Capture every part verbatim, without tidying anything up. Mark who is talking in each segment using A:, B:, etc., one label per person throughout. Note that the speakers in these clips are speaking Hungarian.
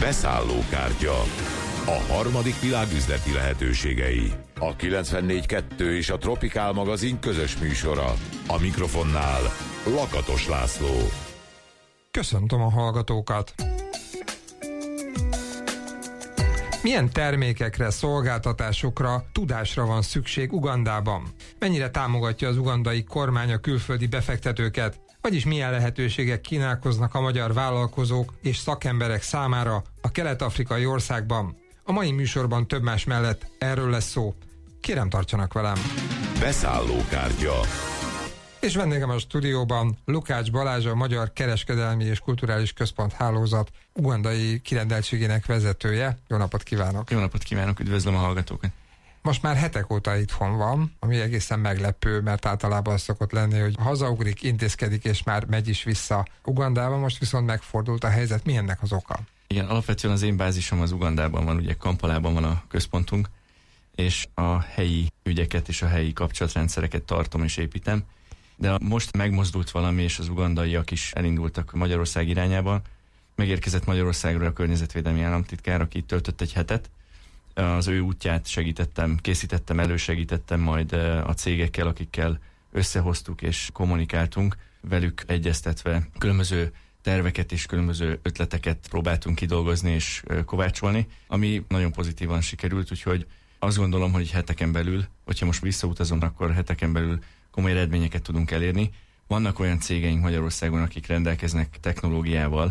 A: Beszállókártya. A harmadik világ üzleti lehetőségei. A kilencvennégy kettő és a Tropikál magazin közös műsora. A mikrofonnál Lakatos László.
B: Köszöntöm a hallgatókat! Milyen termékekre, szolgáltatásokra, tudásra van szükség Ugandában? Mennyire támogatja az ugandai kormány a külföldi befektetőket? Vagyis milyen lehetőségek kínálkoznak a magyar vállalkozók és szakemberek számára a kelet-afrikai országban? A mai műsorban több más mellett erről lesz szó. Kérem, tartsanak velem!
A: Beszállókártya.
B: És vendégem a stúdióban Lukács Balázs, a Magyar Kereskedelmi és Kulturális Központ Hálózat ugandai kirendeltségének vezetője. Jó napot kívánok!
C: Jó napot kívánok, üdvözlöm a hallgatókat!
B: Most már hetek óta itthon van, ami egészen meglepő, mert általában az szokott lenni, hogy hazaugrik, intézkedik, és már megy is vissza Ugandába, most viszont megfordult a helyzet. Mi ennek az oka?
C: Igen, alapvetően az én bázisom az Ugandában van, ugye Kampalában van a központunk, és a helyi ügyeket és a helyi kapcsolatrendszereket tartom és építem. De most megmozdult valami, és az ugandaiak is elindultak Magyarország irányába. Megérkezett Magyarországról a környezetvédelmi államtitkár, aki itt töltött egy hetet. Az ő útját segítettem, készítettem, elősegítettem majd a cégekkel, akikkel összehoztuk és kommunikáltunk, velük egyeztetve különböző terveket és különböző ötleteket próbáltunk kidolgozni és kovácsolni, ami nagyon pozitívan sikerült, úgyhogy azt gondolom, hogy heteken belül, hogyha most visszautazom, akkor heteken belül komoly eredményeket tudunk elérni. Vannak olyan cégeink Magyarországon, akik rendelkeznek technológiával,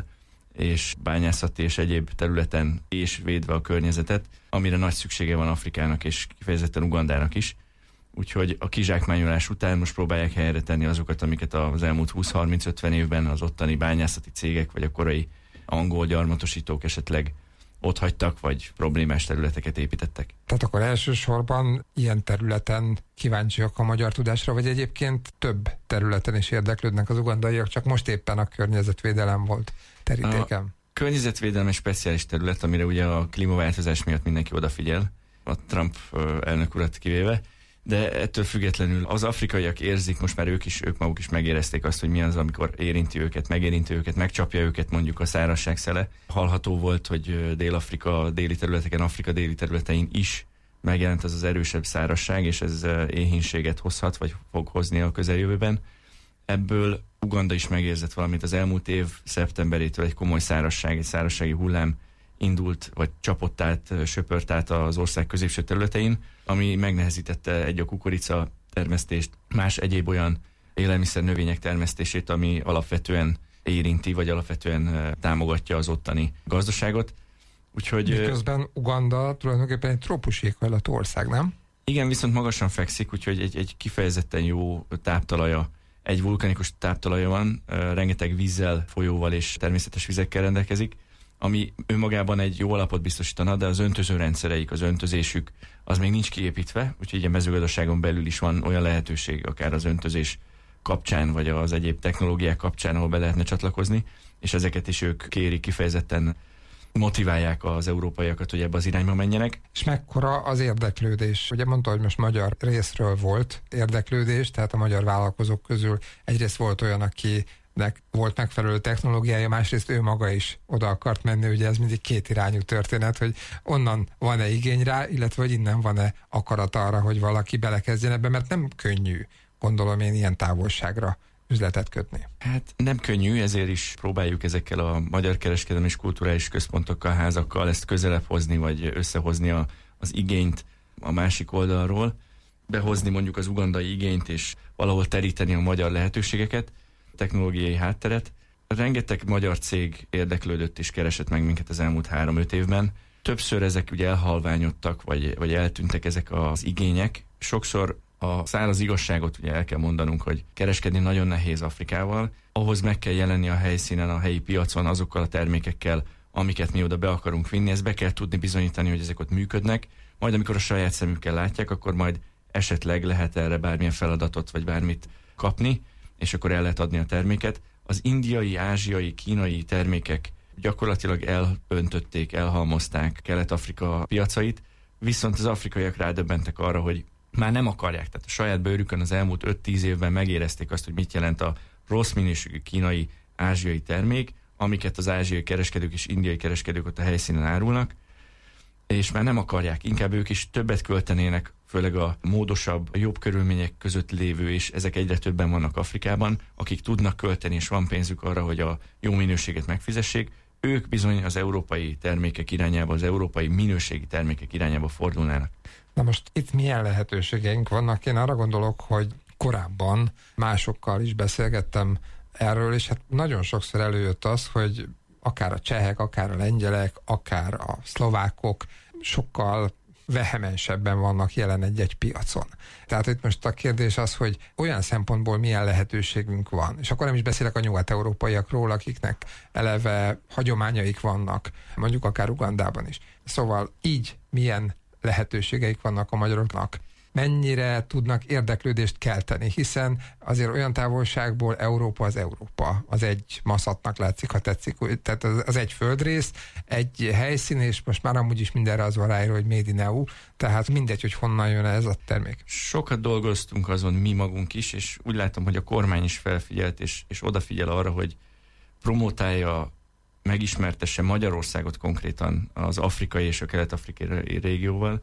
C: és bányászati és egyéb területen és védve a környezetet, amire nagy szüksége van Afrikának és kifejezetten Ugandának is. Úgyhogy a kizsákmányolás után most próbálják helyre tenni azokat, amiket az elmúlt húsz-harminc-ötven évben az ottani bányászati cégek, vagy a korai angol gyarmatosítók esetleg ott hagytak, vagy problémás területeket építettek.
B: Tehát akkor elsősorban ilyen területen kíváncsiak a magyar tudásra, vagy egyébként több területen is érdeklődnek az ugandaiak, csak most éppen a környezetvédelem volt terítéken.
C: A környezetvédelem egy speciális terület, amire ugye a klímaváltozás miatt mindenki odafigyel, a Trump elnök urat kivéve, de ettől függetlenül az afrikaiak érzik, most már ők is, ők maguk is megérezték azt, hogy mi az, amikor érinti őket, megérinti őket, megcsapja őket mondjuk a szárazság szele. Hallható volt, hogy Dél-Afrika déli területeken, Afrika déli területein is megjelent az az erősebb szárazság, és ez éhínséget hozhat, vagy fog hozni a közeljövőben. Ebből Uganda is megérzett valamit. Az elmúlt év szeptemberétől egy komoly szárazság, egy szárazsági hullám indult, vagy csapott át, söpört át az ország középső területein, ami megnehezítette egy a kukorica termesztést, más egyéb olyan élelmiszer növények termesztését, ami alapvetően érinti, vagy alapvetően támogatja az ottani gazdaságot. Úgyhogy,
B: miközben Uganda tulajdonképpen egy trópusi éghajlatú ország, nem?
C: Igen, viszont magasan fekszik, úgyhogy egy, egy kifejezetten jó táptalaja, egy vulkanikus táptalaja van, rengeteg vízzel, folyóval és természetes vizekkel rendelkezik, ami önmagában egy jó alapot biztosítana, de az öntöző rendszereik, az öntözésük, az még nincs kiépítve, úgyhogy a mezőgazdaságon belül is van olyan lehetőség, akár az öntözés kapcsán, vagy az egyéb technológiák kapcsán, ahol be lehetne csatlakozni, és ezeket is ők kérik, kifejezetten motiválják az európaiakat, hogy ebbe az irányba menjenek.
B: És mekkora az érdeklődés? Ugye mondta, hogy most magyar részről volt érdeklődés, tehát a magyar vállalkozók közül egyrészt volt olyan, aki nek volt megfelelő technológiája, másrészt ő maga is oda akart menni, ugye ez mindig két irányú történet, hogy onnan van-e igény rá, illetve hogy innen van-e akarat arra, hogy valaki belekezdjen ebbe, mert nem könnyű, gondolom én, ilyen távolságra üzletet kötni.
C: Hát nem könnyű, ezért is próbáljuk ezekkel a Magyar Kereskedelmi és Kulturális Központokkal, házakkal ezt közelebb hozni, vagy összehozni a, az igényt a másik oldalról, behozni mondjuk az ugandai igényt, és valahol teríteni a magyar lehetőségeket, technológiai hátteret. Rengeteg magyar cég érdeklődött és keresett meg minket az elmúlt három-öt évben. Többször ezek ugye elhalványodtak, vagy, vagy eltűntek ezek az igények. Sokszor a száraz igazságot ugye el kell mondanunk, hogy kereskedni nagyon nehéz Afrikával. Ahhoz meg kell jelenni a helyszínen, a helyi piacon azokkal a termékekkel, amiket mi oda be akarunk vinni. Ezt be kell tudni bizonyítani, hogy ezek ott működnek. Majd amikor a saját szemükkel látják, akkor majd esetleg lehet erre bármilyen feladatot, vagy bármit kapni, és akkor el lehet adni a terméket. Az indiai, ázsiai, kínai termékek gyakorlatilag elöntötték, elhalmozták Kelet-Afrika piacait, viszont az afrikaiak rádöbbentek arra, hogy már nem akarják. Tehát a saját bőrükön az elmúlt öt-tíz évben megérezték azt, hogy mit jelent a rossz minőségű kínai, ázsiai termék, amiket az ázsiai kereskedők és indiai kereskedők ott a helyszínen árulnak, és már nem akarják, inkább ők is többet költenének, főleg a módosabb, a jobb körülmények között lévő, és ezek egyre többen vannak Afrikában, akik tudnak költeni, és van pénzük arra, hogy a jó minőséget megfizessék, ők bizony az európai termékek irányába, az európai minőségi termékek irányába fordulnának.
B: Na most itt milyen lehetőségeink vannak? Én arra gondolok, hogy korábban másokkal is beszélgettem erről, és hát nagyon sokszor előjött az, hogy akár a csehek, akár a lengyelek, akár a szlovákok sokkal vehemensebben vannak jelen egy-egy piacon. Tehát itt most a kérdés az, hogy olyan szempontból milyen lehetőségünk van. És akkor nem is beszélek a nyugat-európaiakról, akiknek eleve hagyományaik vannak, mondjuk akár Ugandában is. Szóval így milyen lehetőségeik vannak a magyaroknak. Mennyire tudnak érdeklődést kelteni, hiszen azért olyan távolságból Európa az Európa. Az egy maszatnak látszik, ha tetszik. Tehát az, az egy földrész, egy helyszín, és most már amúgy is mindenre az van ráírva, hogy Made in é u, tehát mindegy, hogy honnan jön ez a termék.
C: Sokat dolgoztunk azon mi magunk is, és úgy látom, hogy a kormány is felfigyelt, és, és odafigyel arra, hogy promotálja, megismertesse Magyarországot konkrétan az afrikai és a kelet-afrikai régióval.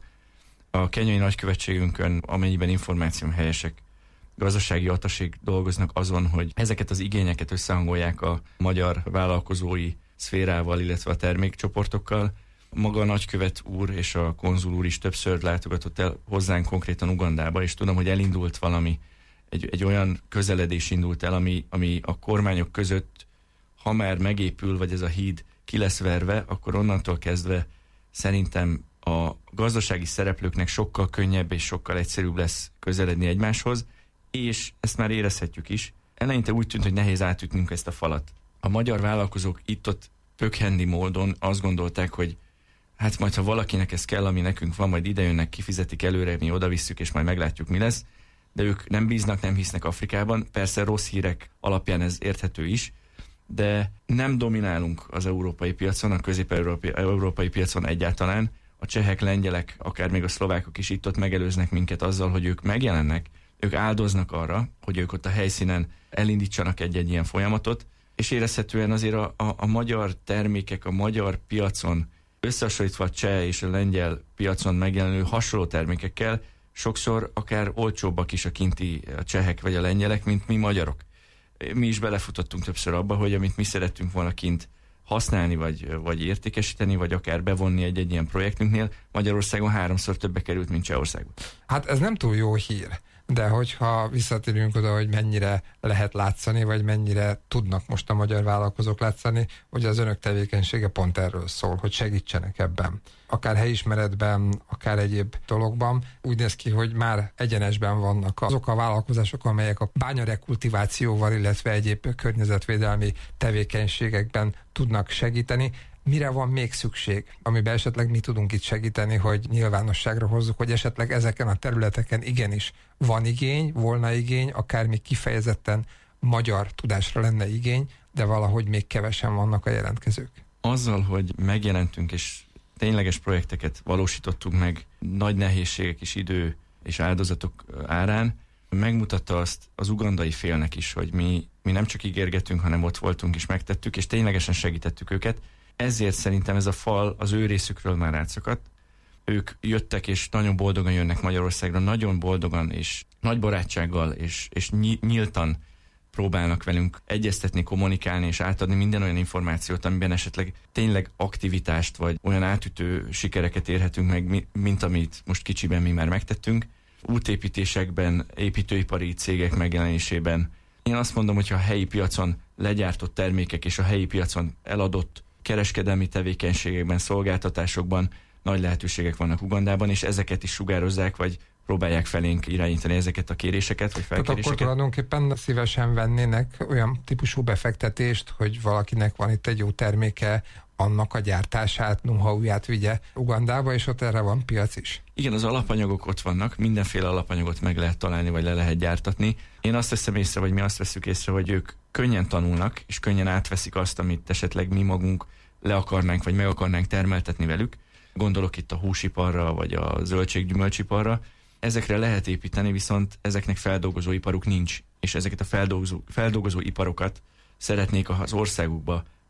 C: A kenyai nagykövetségünkön, amennyiben információm helyesek, gazdasági ataség dolgoznak azon, hogy ezeket az igényeket összehangolják a magyar vállalkozói szférával, illetve a termékcsoportokkal. Maga a nagykövet úr és a konzul úr is többször látogatott el hozzánk konkrétan Ugandába, és tudom, hogy elindult valami, egy, egy olyan közeledés indult el, ami, ami a kormányok között, ha már megépül, vagy ez a híd ki lesz verve, akkor onnantól kezdve szerintem a gazdasági szereplőknek sokkal könnyebb és sokkal egyszerűbb lesz közeledni egymáshoz, és ezt már érezhetjük is. Eleinte úgy tűnt, hogy nehéz átütnünk ezt a falat. A magyar vállalkozók itt-ott pökhendi módon azt gondolták, hogy hát majd, ha valakinek ez kell, ami nekünk van, majd idejönnek, kifizetik előre, mi odavisszük, és majd meglátjuk, mi lesz. De ők nem bíznak, nem hisznek Afrikában. Persze rossz hírek alapján ez érthető is, de nem dominálunk az európai piacon, a közép-európai piacon egyáltalán. A csehek, lengyelek, akár még a szlovákok is itt-ott megelőznek minket azzal, hogy ők megjelennek, ők áldoznak arra, hogy ők ott a helyszínen elindítsanak egy-egy ilyen folyamatot, és érezhetően azért a, a, a magyar termékek a magyar piacon, összehasonlítva a cseh és a lengyel piacon megjelenő hasonló termékekkel, sokszor akár olcsóbbak is a kinti a csehek vagy a lengyelek, mint mi magyarok. Mi is belefutottunk többször abba, hogy amit mi szerettünk volna kint használni, vagy, vagy értékesíteni, vagy akár bevonni egy-egy ilyen projektünknél, Magyarországon háromszor többe került, mint Csehországban.
B: Hát ez nem túl jó hír, de hogyha visszatérünk oda, hogy mennyire lehet látszani, vagy mennyire tudnak most a magyar vállalkozók látszani, hogy az önök tevékenysége pont erről szól, hogy segítsenek ebben. Akár helyismeretben, akár egyéb dologban. Úgy néz ki, hogy már egyenesben vannak azok a vállalkozások, amelyek a bányarekultivációval, illetve egyéb környezetvédelmi tevékenységekben tudnak segíteni. Mire van még szükség, amiben esetleg mi tudunk itt segíteni, hogy nyilvánosságra hozzuk, hogy esetleg ezeken a területeken igenis van igény, volna igény, akár még kifejezetten magyar tudásra lenne igény, de valahogy még kevesen vannak a jelentkezők.
C: Azzal, hogy megjelentünk és tényleges projekteket valósítottunk meg nagy nehézségek és idő és áldozatok árán, megmutatta azt az ugandai félnek is, hogy mi, mi nem csak ígérgetünk, hanem ott voltunk és megtettük, és ténylegesen segítettük őket. Ezért szerintem ez a fal az ő részükről már átszakadt. Ők jöttek, és nagyon boldogan jönnek Magyarországra, nagyon boldogan, és nagy barátsággal, és, és nyíltan próbálnak velünk egyeztetni, kommunikálni, és átadni minden olyan információt, amiben esetleg tényleg aktivitást, vagy olyan átütő sikereket érhetünk meg, mint amit most kicsiben mi már megtettünk. Útépítésekben, építőipari cégek megjelenésében. Én azt mondom, hogy ha a helyi piacon legyártott termékek és a helyi piacon eladott kereskedelmi tevékenységekben, szolgáltatásokban nagy lehetőségek vannak Ugandában, és ezeket is sugározzák, vagy próbálják felénk irányítani ezeket a kéréseket, vagy felkéréseket.
B: Tehát akkor tulajdonképpen szívesen vennének olyan típusú befektetést, hogy valakinek van itt egy jó terméke, annak a gyártását, know-how-ját vigye Ugandába, és ott erre van piac is.
C: Igen, az alapanyagok ott vannak, mindenféle alapanyagot meg lehet találni, vagy le lehet gyártatni. Én azt veszem észre, vagy mi azt veszük észre, hogy ők könnyen tanulnak, és könnyen átveszik azt, amit esetleg mi magunk le akarnánk, vagy meg akarnánk termeltetni velük. Gondolok itt a húsiparra, vagy a zöldség-gyümölcsiparra. Ezekre lehet építeni, viszont ezeknek feldolgozóiparuk nincs, és ezeket a feldolgozó, feldolgozóiparokat szeretnék az országukba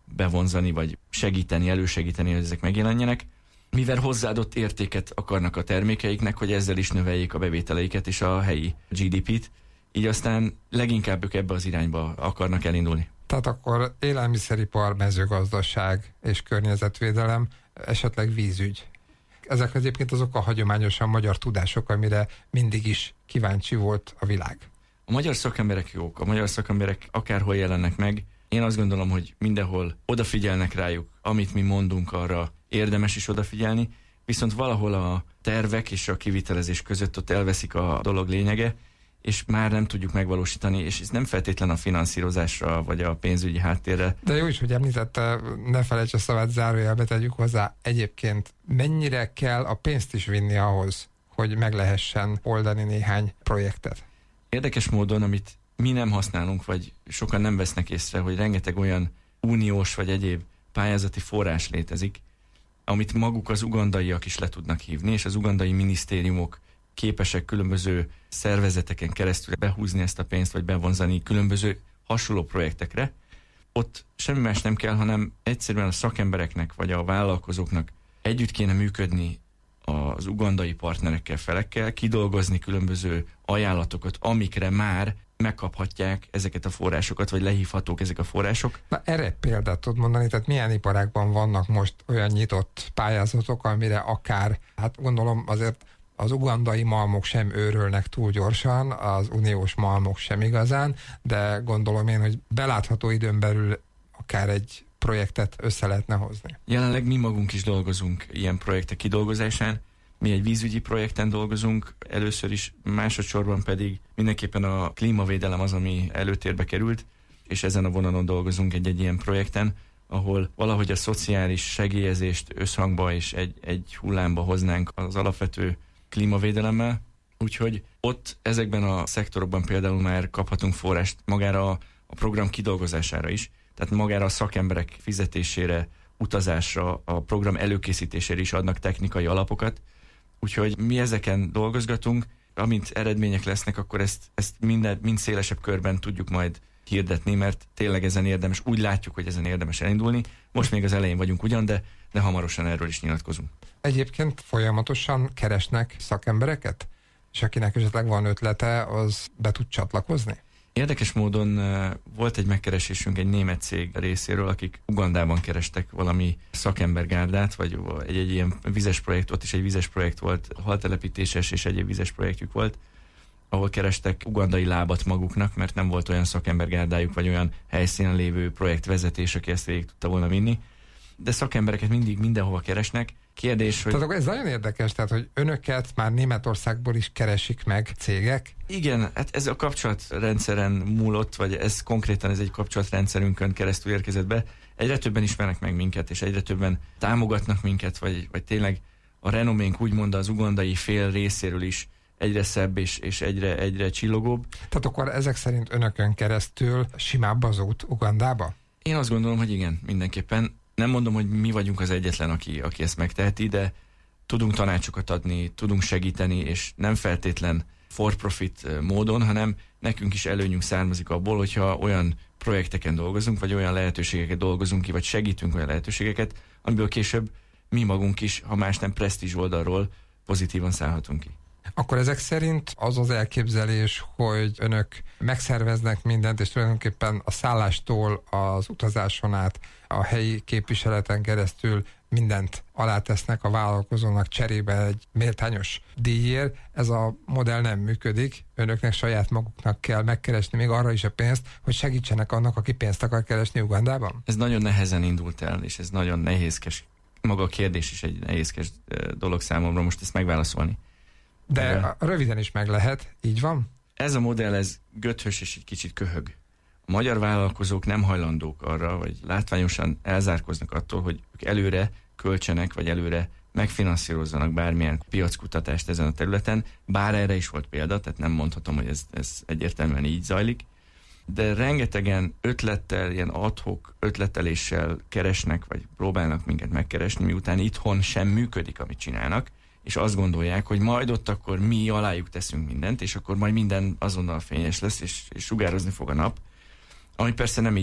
C: bevonzani, vagy segíteni, elősegíteni, hogy ezek megjelenjenek, mivel hozzáadott értéket akarnak a termékeiknek, hogy ezzel is növeljék a bevételeiket és a helyi gé dé pét, így aztán leginkább ők ebbe az irányba akarnak elindulni.
B: Tehát akkor élelmiszeripar, mezőgazdaság és környezetvédelem, esetleg vízügy. Ezek egyébként azok a hagyományosan magyar tudások, amire mindig is kíváncsi volt a világ.
C: A magyar szakemberek jók, a magyar szakemberek akárhol jelennek meg. Én azt gondolom, hogy mindenhol odafigyelnek rájuk, amit mi mondunk, arra érdemes is odafigyelni, viszont valahol a tervek és a kivitelezés között ott elveszik a dolog lényege, és már nem tudjuk megvalósítani, és ez nem feltétlen a finanszírozásra, vagy a pénzügyi háttérre.
B: De jó is, hogy említette, ne felejts a szavát, zárójelbe tegyük hozzá. Egyébként mennyire kell a pénzt is vinni ahhoz, hogy meg lehessen oldani néhány projektet?
C: Érdekes módon, amit mi nem használunk, vagy sokan nem vesznek észre, hogy rengeteg olyan uniós vagy egyéb pályázati forrás létezik, amit maguk az ugandaiak is le tudnak hívni, és az ugandai minisztériumok képesek különböző szervezeteken keresztül behúzni ezt a pénzt, vagy bevonzani különböző hasonló projektekre. Ott semmi más nem kell, hanem egyszerűen a szakembereknek, vagy a vállalkozóknak együtt kéne működni az ugandai partnerekkel, felekkel, kidolgozni különböző ajánlatokat, amikre már megkaphatják ezeket a forrásokat, vagy lehívhatók ezek a források.
B: Na erre példát tud mondani, tehát milyen iparágban vannak most olyan nyitott pályázatok, amire akár, hát gondolom azért az ugandai malmok sem őrölnek túl gyorsan, az uniós malmok sem igazán, de gondolom én, hogy belátható időn belül akár egy projektet össze lehetne hozni.
C: Jelenleg mi magunk is dolgozunk ilyen projektek kidolgozásán. Mi egy vízügyi projekten dolgozunk, először is, másodszorban pedig mindenképpen a klímavédelem az, ami előtérbe került, és ezen a vonalon dolgozunk egy-egy ilyen projekten, ahol valahogy a szociális segélyezést összhangba és egy, egy hullámba hoznánk az alapvető klímavédelemmel. Úgyhogy ott ezekben a szektorokban például már kaphatunk forrást magára a, a program kidolgozására is, tehát magára a szakemberek fizetésére, utazásra, a program előkészítésére is adnak technikai alapokat. Úgyhogy mi ezeken dolgozgatunk, amint eredmények lesznek, akkor ezt, ezt minden, mind szélesebb körben tudjuk majd hirdetni, mert tényleg ezen érdemes, úgy látjuk, hogy ezen érdemes elindulni. Most még az elején vagyunk ugyan, de, de hamarosan erről is nyilatkozunk.
B: Egyébként folyamatosan keresnek szakembereket? És akinek esetleg van ötlete, az be tud csatlakozni?
C: Érdekes módon volt egy megkeresésünk egy német cég részéről, akik Ugandában kerestek valami szakembergárdát, vagy egy, egy ilyen vizes projekt, ott is egy vizes projekt volt, haltelepítéses és egyéb vizes projektjük volt, ahol kerestek ugandai lábat maguknak, mert nem volt olyan szakembergárdájuk, vagy olyan helyszínen lévő projektvezetés, aki ezt végig tudta volna vinni. De szakembereket mindig mindenhova keresnek. Kérdés, hogy...
B: Tehát akkor ez nagyon érdekes, tehát hogy önöket már Németországból is keresik meg cégek?
C: Igen, hát ez a kapcsolatrendszeren múlott, vagy ez konkrétan ez egy kapcsolatrendszerünkön keresztül érkezett be. Egyre többen ismernek meg minket, és egyre többen támogatnak minket, vagy, vagy tényleg a renoménk úgymond az ugandai fél részéről is egyre szebb és, és egyre, egyre csillogóbb.
B: Tehát akkor ezek szerint önökön keresztül simább az út Ugandába?
C: Én azt gondolom, hogy igen, mindenképpen. Nem mondom, hogy mi vagyunk az egyetlen, aki, aki ezt megteheti, de tudunk tanácsokat adni, tudunk segíteni, és nem feltétlen for-profit módon, hanem nekünk is előnyünk származik abból, hogyha olyan projekteken dolgozunk, vagy olyan lehetőségeket dolgozunk ki, vagy segítünk olyan lehetőségeket, amiből később mi magunk is, ha más nem presztízs oldalról pozitívan szállhatunk ki.
B: Akkor ezek szerint az az elképzelés, hogy önök megszerveznek mindent, és tulajdonképpen a szállástól az utazáson át a helyi képviseleten keresztül mindent alátesznek a vállalkozónak cserébe egy méltányos díjért. Ez a modell nem működik. Önöknek saját maguknak kell megkeresni még arra is a pénzt, hogy segítsenek annak, aki pénzt akar keresni Ugandában?
C: Ez nagyon nehezen indult el, és ez nagyon nehézkes. Maga a kérdés is egy nehézkes dolog számomra most ezt megválaszolni.
B: De a, röviden is meg lehet, így van?
C: Ez a modell, ez göthös és egy kicsit köhög. A magyar vállalkozók nem hajlandók arra, vagy látványosan elzárkoznak attól, hogy ők előre költsenek, vagy előre megfinanszírozzanak bármilyen piackutatást ezen a területen, bár erre is volt példa, tehát nem mondhatom, hogy ez, ez egyértelműen így zajlik, de rengetegen ötlettel, ilyen ad-hoc ötleteléssel keresnek, vagy próbálnak minket megkeresni, miután itthon sem működik, amit csinálnak, és azt gondolják, hogy majd ott akkor mi alájuk teszünk mindent, és akkor majd minden azonnal fényes lesz, és, és sugározni fog a nap, ami persze nem így van.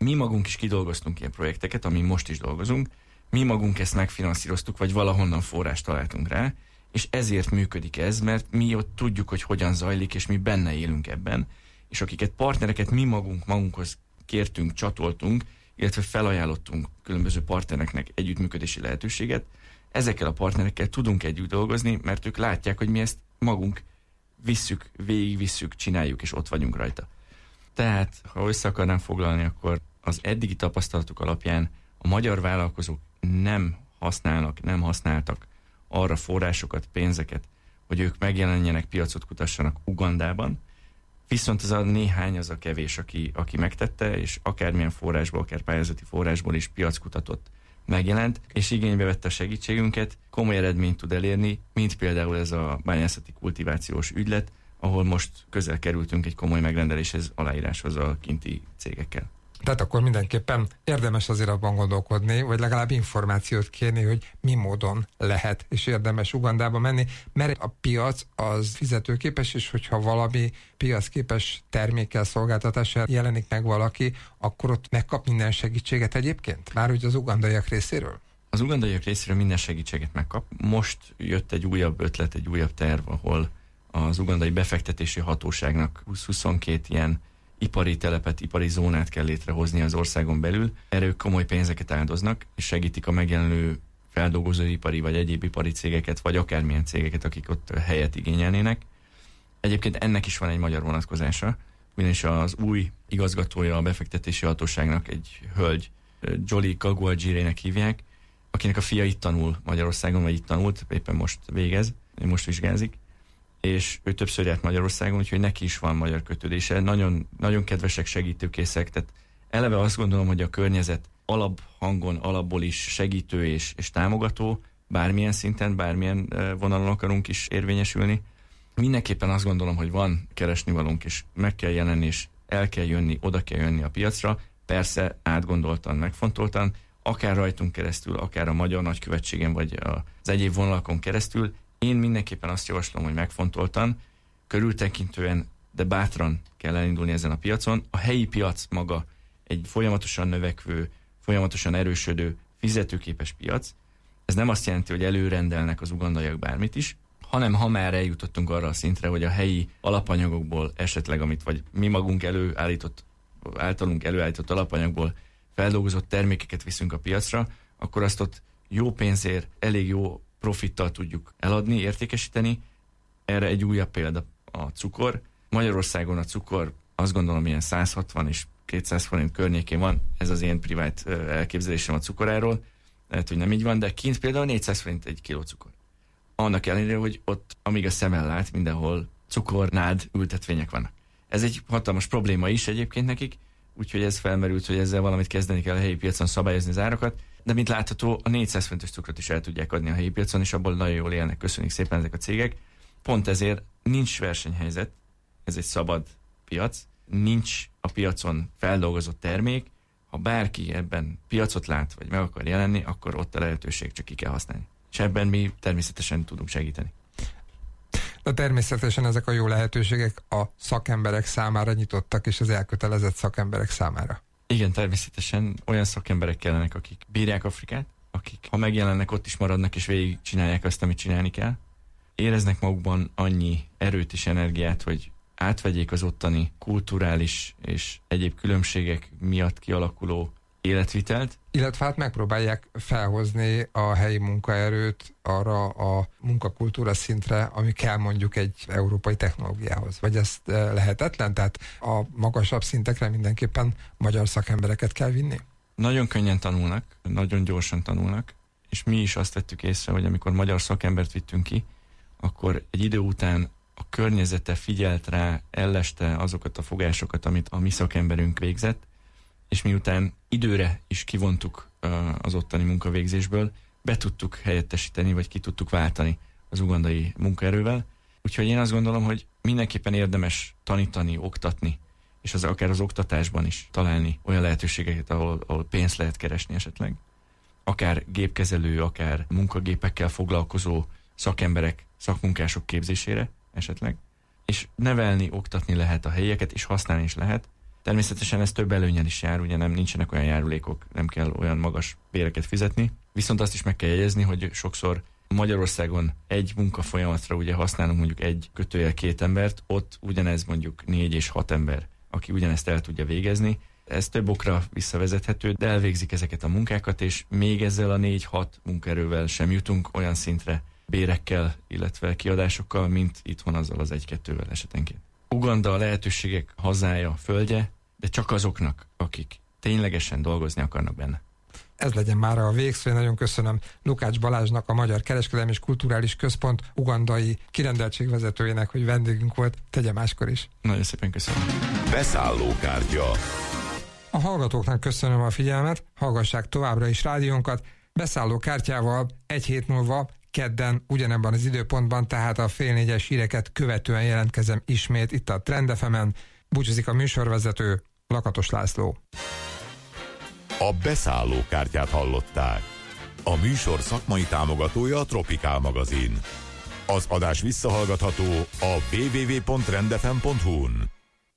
C: mi magunk is kidolgoztunk ilyen projekteket, amin most is dolgozunk, mi magunk ezt megfinanszíroztuk, vagy valahonnan forrást találtunk rá, és ezért működik ez, mert mi ott tudjuk, hogy hogyan zajlik, és mi benne élünk ebben, és akiket partnereket mi magunk magunkhoz kértünk, csatoltunk, illetve felajánlottunk különböző partnereknek együttműködési lehetőséget, ezekkel a partnerekkel tudunk együtt dolgozni, mert ők látják, hogy mi ezt magunk visszük, végigvisszük, csináljuk, és ott vagyunk rajta. Tehát, ha össze akarnám foglalni, akkor az eddigi tapasztalatok alapján a magyar vállalkozók nem használnak, nem használtak arra forrásokat, pénzeket, hogy ők megjelenjenek, piacot kutassanak Ugandában, viszont az a néhány, az a kevés, aki, aki megtette, és akármilyen forrásból, akár pályázati forrásból is piackutatott, megjelent, és igénybe vette a segítségünket, komoly eredményt tud elérni, mint például ez a bányászati kultivációs ügylet, ahol most közel kerültünk egy komoly megrendeléshez, aláíráshoz a kinti cégekkel.
B: Tehát akkor mindenképpen érdemes azért abban gondolkodni, vagy legalább információt kérni, hogy mi módon lehet, és érdemes Ugandába menni, mert a piac az fizetőképes, és hogyha valami piacképes termékkel, szolgáltatással jelenik meg valaki, akkor ott megkap minden segítséget egyébként? Már úgy az ugandaiak részéről?
C: Az ugandaiak részéről minden segítséget megkap. Most jött egy újabb ötlet, egy újabb terv, ahol az ugandai befektetési hatóságnak húsz-huszonkettő ilyen ipari telepet, ipari zónát kell létrehozni az országon belül. Erre ők komoly pénzeket áldoznak, és segítik a megjelenő feldolgozóipari vagy egyéb ipari cégeket, vagy akármilyen cégeket, akik ott helyet igényelnének. Egyébként ennek is van egy magyar vonatkozása, ugyanis az új igazgatója a befektetési hatóságnak egy hölgy, Jolly Kaguajire-nek hívják, akinek a fia itt tanul Magyarországon, vagy itt tanult, éppen most végez, most vizsgázik, és ő többször járt Magyarországon, úgyhogy neki is van magyar kötődése. Nagyon, nagyon kedvesek, segítőkészek, tehát eleve azt gondolom, hogy a környezet alaphangon, alapból is segítő és, és támogató, bármilyen szinten, bármilyen vonalon akarunk is érvényesülni. Mindenképpen azt gondolom, hogy van keresnivalónk, és meg kell jelenni, és el kell jönni, oda kell jönni a piacra, persze átgondoltan, megfontoltan, akár rajtunk keresztül, akár a magyar nagykövetségen, vagy az egyéb vonalakon keresztül. Én mindenképpen azt javaslom, hogy megfontoltan, körültekintően, de bátran kell elindulni ezen a piacon. A helyi piac maga egy folyamatosan növekvő, folyamatosan erősödő, fizetőképes piac. Ez nem azt jelenti, hogy előrendelnek az ugandaiak bármit is, hanem ha már eljutottunk arra a szintre, hogy a helyi alapanyagokból esetleg, amit vagy mi magunk előállított, általunk előállított alapanyagból feldolgozott termékeket viszünk a piacra, akkor azt ott jó pénzért, elég jó profittal tudjuk eladni, értékesíteni. Erre egy újabb példa a cukor. Magyarországon a cukor azt gondolom ilyen száz hatvan és kétszáz forint környékén van. Ez az én privát elképzelésem a cukoráról. Lehet, hogy nem így van, de kint például négyszáz forint egy kiló cukor. Annak ellenére, hogy ott, amíg a szemen lát, mindenhol cukornád ültetvények vannak. Ez egy hatalmas probléma is egyébként nekik, úgyhogy ez felmerült, hogy ezzel valamit kezdeni kell a helyi piacon, szabályozni az árakat, de mint látható, a négyszáz forintos cukrot is el tudják adni a helyi piacon, és abból nagyon jól élnek, köszönjük szépen ezek a cégek. Pont ezért nincs versenyhelyzet, ez egy szabad piac, nincs a piacon feldolgozott termék, ha bárki ebben piacot lát, vagy meg akar jelenni, akkor ott a lehetőség, csak ki kell használni. És ebben mi természetesen tudunk segíteni.
B: De természetesen ezek a jó lehetőségek a szakemberek számára nyitottak, és az elkötelezett szakemberek számára.
C: Igen, természetesen olyan szakemberek kellenek, akik bírják Afrikát, akik ha megjelennek, ott is maradnak, és végig csinálják azt, amit csinálni kell. Éreznek magukban annyi erőt és energiát, hogy átvegyék az ottani kulturális és egyéb különbségek miatt kialakuló életvitelt.
B: Illetve hát megpróbálják felhozni a helyi munkaerőt arra a munkakultúra szintre, ami kell mondjuk egy európai technológiához. Vagy ez lehetetlen? Tehát a magasabb szintekre mindenképpen magyar szakembereket kell vinni?
C: Nagyon könnyen tanulnak, nagyon gyorsan tanulnak, és mi is azt vettük észre, hogy amikor magyar szakembert vittünk ki, akkor egy idő után a környezete figyelt rá, elleste azokat a fogásokat, amit a mi szakemberünk végzett, és miután időre is kivontuk az ottani munkavégzésből, be tudtuk helyettesíteni, vagy ki tudtuk váltani az ugandai munkaerővel. Úgyhogy én azt gondolom, hogy mindenképpen érdemes tanítani, oktatni, és az, akár az oktatásban is találni olyan lehetőségeket, ahol, ahol pénzt lehet keresni esetleg. Akár gépkezelő, akár munkagépekkel foglalkozó szakemberek, szakmunkások képzésére esetleg. És nevelni, oktatni lehet a helyieket, és használni is lehet. Természetesen ez több előnnyel is jár, ugye nem nincsenek olyan járulékok, nem kell olyan magas béreket fizetni, viszont azt is meg kell jegyezni, hogy sokszor Magyarországon egy munkafolyamatra ugye használunk mondjuk egy kötőjel két embert, ott ugyanez mondjuk négy és hat ember, aki ugyanezt el tudja végezni. Ez több okra visszavezethető, de elvégzik ezeket a munkákat, és még ezzel a négy-hat munkaerővel sem jutunk olyan szintre bérekkel, illetve kiadásokkal, mint itthon azzal az egy-kettővel esetenként. Uganda a lehetőségek hazája, földje, de csak azoknak, akik ténylegesen dolgozni akarnak benne.
B: Ez legyen már a végszó. Én nagyon köszönöm Lukács Balázsnak, a Magyar Kereskedelmi és Kulturális Központ ugandai kirendeltségvezetőjének, hogy vendégünk volt. Tegye máskor is.
C: Nagyon szépen köszönöm.
A: Beszállókártya.
B: A hallgatóknak köszönöm a figyelmet, hallgassák továbbra is rádiónkat. Beszállókártyával egy hét múlva kedden ugyanebben az időpontban, tehát a fél négyes híreket követően jelentkezem ismét itt a Trend ef emen. Búcsúzik a műsorvezető, Lakatos László.
A: A beszállókártyát hallották. A műsor szakmai támogatója a Tropikál magazin. Az adás visszahallgatható a double-u double-u double-u pont trend f m pont hu-n.